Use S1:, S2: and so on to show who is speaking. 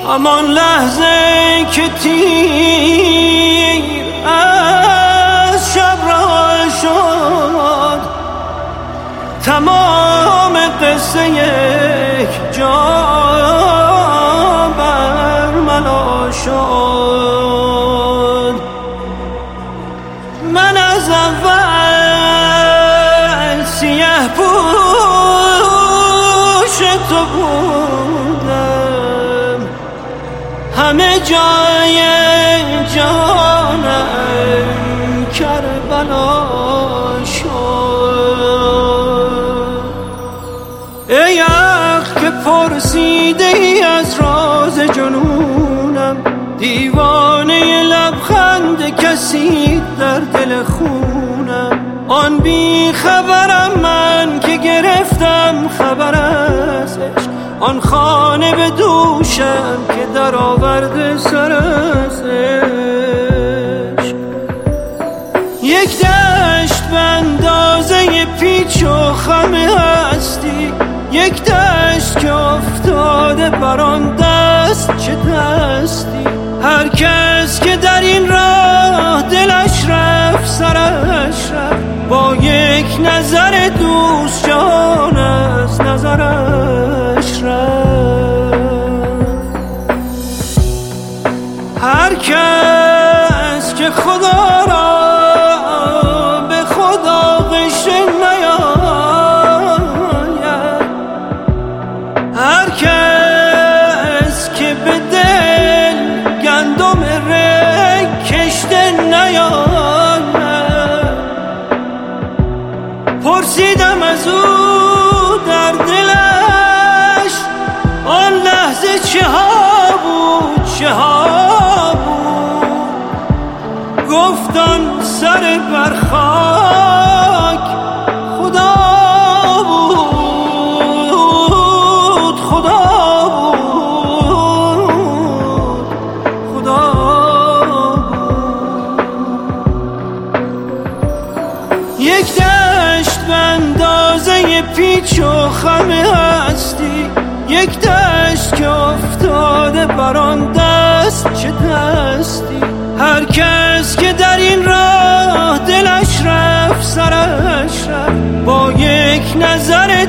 S1: همان لحظه که تیر از شب رها شد، تمام قصه یک جا برملا شد. من از اول سیه پوش تو بودم، همه جای جانم کربلا شد. ای عقل که پرسیده ای از راز جنونم، دیوانه لبخند کسی در دل خونم. آن بی خبرم من که گرفتم خبر از عشق، آن خانه به دوشم که در آورده سر از عشق. یک دشت به اندازه پیچ و خم هستی، یک دشت که افتاده بر آن دست چه دستی. هر کس که در این راه دلش رفت سرش رفت، با یک نظر دوست جان از نظرش رفت. هر کس که خدا را به خدا غشه نیاید، هر کس که به دل گندم رگ کشته نیاید. پرسیدم از او در دلش آن لحظه چه ها بود، چه ها بود. گفت آن سر بر خاک خدا بود، خدا بود، خدا بود. یک دشت به اندازه پیچ و خم هستی، یک دشت که افتاده بر آن دست چه دستی. هر کس که در این راه دلش رفت سرش رفت، با یک نظر